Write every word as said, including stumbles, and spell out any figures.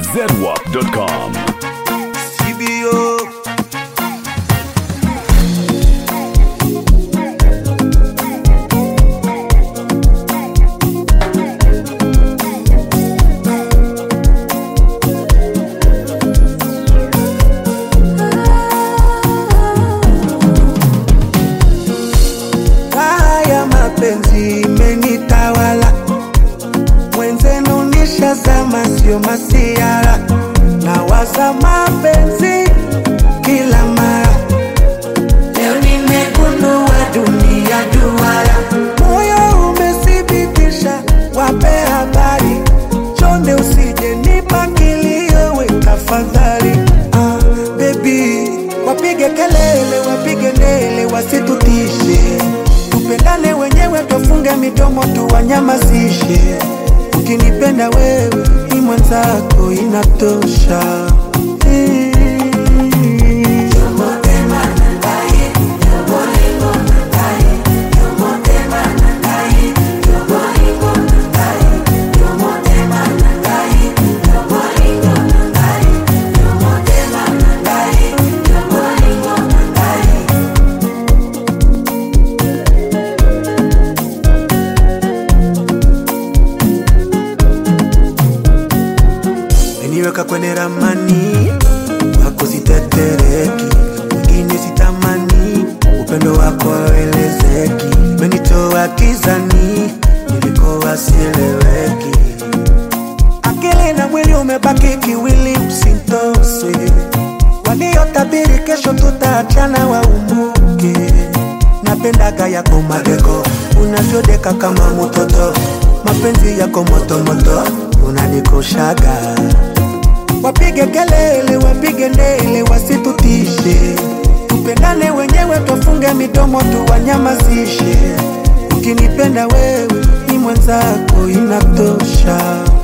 zedwap dot com. C B O. Haya mapenzi imenitawala, mwenzenu nishazama sio masiara, na waza mapenzi kila mara. Leo nimegundua dunia duara, moyo umesibitisha, wape habari, chonde usije nipa kilio we tafadhali. Ah, baby, wapige kelele, wapige ndele, wasitutishe, tupendane wenyewe, tufunge midomo tuwanyamazishe. Ukinipenda wewe ni mwenzako inatosha. Hey. Niweka kwenye ramani wako sitetereki, mwingine sitamani, upendo wako elezeki. Menitoa kizani, nilikoa sieleweki, akili na mwili umebaki kiwili, usintose. Waliotabiri kesho tutaachana waumuke, napendaga yako madeko, unavyodeka kama mtoto, mapenzi yako moto moto, unanikoshaga. Wapige kelele, wapige ndele, wasitutishe, tupendane wenyewe, tufunge midomo tuwanyamazishe. Ukinipenda wewe ni mwenzako inatosha.